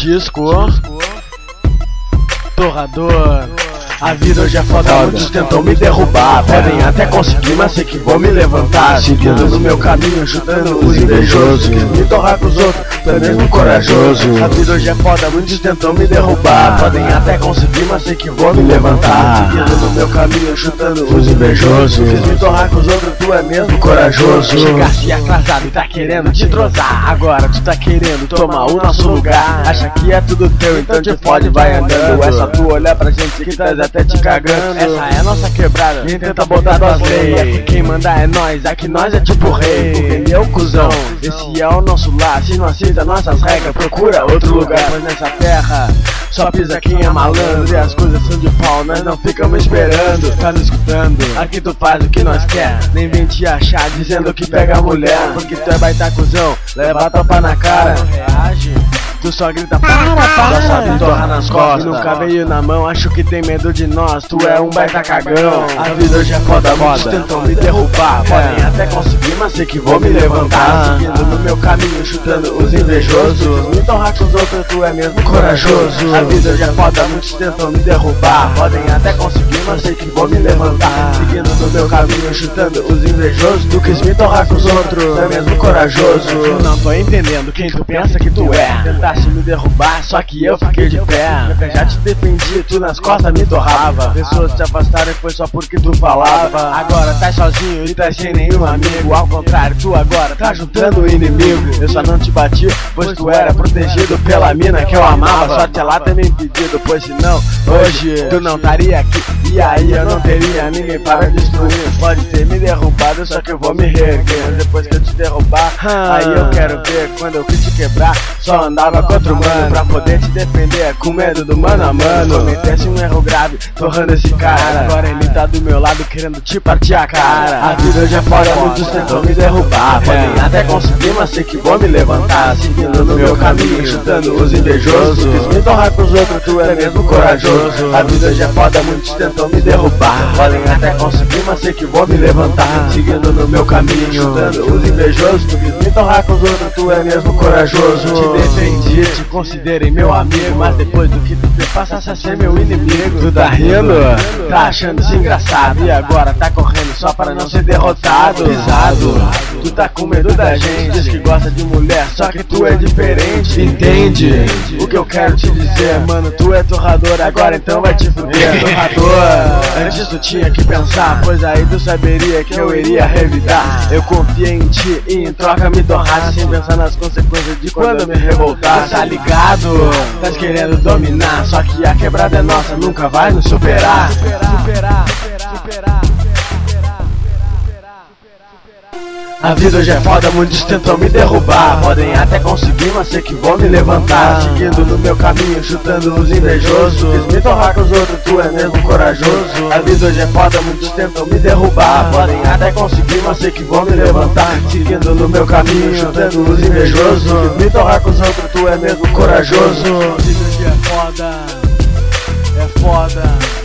disco, torrador. A vida hoje é foda, muitos tentam me derrubar. Podem até conseguir, mas sei que vou me levantar. Seguindo no meu caminho, chutando os invejosos. Quis me torrar com os outros, tu é mesmo corajoso. A vida hoje é foda, muitos tentam me derrubar. Podem até conseguir, mas sei que vou me levantar. Seguindo no meu caminho, chutando os invejosos. Quis me torrar com os outros, tu é mesmo corajoso. Chegaste atrasado e tá querendo te trozar. Agora tu tá querendo tomar o nosso lugar. Acha que é tudo teu, então te fode, vai andando. É só tu olhar pra gente que tá até te cagando. Essa é nossa quebrada, quem tenta botar tuas leis. Aqui quem manda é nós, aqui nós é tipo rei. Entendeu, cuzão? Esse é o nosso lar. Se não aceita nossas regras, procura outro lugar. Pois nessa terra só pisa quem é malandro. E as coisas são de pau, nós não ficamos esperando. Tá nos escutando? Aqui tu faz o que nós quer. Nem vem te achar dizendo que pega a mulher. Porque tu é baita cuzão, leva a topa na cara. Reage. Tu só grita para, só sabe torrar nas costas. E nunca veio na mão, acho que tem medo de nós. Tu é um baita cagão. A vida hoje é foda, muitos tentam me derrubar. Podem até conseguir, mas sei que vou me levantar. Seguindo no meu caminho, chutando os invejosos. Me torrar com os outros, tu é mesmo corajoso. A vida hoje é foda, muitos tentam me derrubar. Podem até conseguir, mas sei que vou me levantar. Seguindo no meu caminho, chutando os invejosos. Tu quis me torrar com os outros, tu é mesmo corajoso. Eu não tô entendendo quem tu pensa que tu é. Tentaste me derrubar, só que eu fiquei de pé. Já te defendi, tu nas costas me torrava. Pessoas te afastaram e foi só porque tu falava. Agora tá sozinho e tá sem nenhum amigo. Ao contrário, tu agora tá juntando o inimigo. Eu só não te bati, pois tu era protegido pela mina que eu amava. Só te lá ter me impedido, pois senão hoje tu não estaria aqui. E aí eu não teria ninguém para destruir. Pode ter me derrubado, só que eu vou me reerguer. Depois que eu te derrubar, aí eu quero ver. Quando eu quis te quebrar, só andava contra o mano pra poder te defender, com medo do mano a mano. Cometesse um erro grave, torrando esse cara. Agora ele tá do meu lado querendo te partir a cara. A vida hoje é foda, muitos tentam me derrubar. Podem até conseguir, mas sei que vou me levantar. Seguindo no meu caminho, chutando os invejosos. Quis me torrar com os outros, tu é mesmo corajoso. A vida hoje é foda, muitos tentam me derrubar. Podem até conseguir, mas sei que vou me levantar. Seguindo no meu caminho, chutando os invejosos. Tu quis me torrar com os outros, tu é mesmo corajoso. Te defendi, te considerei meu amigo, mas depois do que tu fez, passasse a ser meu inimigo. Tu tá rindo? Tá achando isso engraçado. E agora tá correndo só para não ser derrotado. Pisado, tu tá com medo da gente. Diz que gosta de mulher, só que tu é diferente. Entende o que eu quero te dizer, mano? Tu é torrador, agora então vai te fuder. Torrador, antes tu tinha que pensar, pois aí tu saberia que eu iria revidar. Eu confiei em ti e em troca me torrasse, sem pensar nas consequências de quando eu me revoltar. Tá ligado? Tá querendo dominar, só que a quebrada é nossa, nunca vai nos superar. A vida hoje é foda, muitos tentam me derrubar. Podem até conseguir, mas sei que vou me levantar. Seguindo no meu caminho, chutando os invejosos. Quis me torrar com os outros, tu é mesmo corajoso. A vida hoje é foda, muitos tentam me derrubar. Podem até conseguir, mas sei que vou me levantar. Seguindo no meu caminho, chutando os invejosos. Quis me torrar com os outros, tu é mesmo corajoso. A vida hoje é foda, é foda.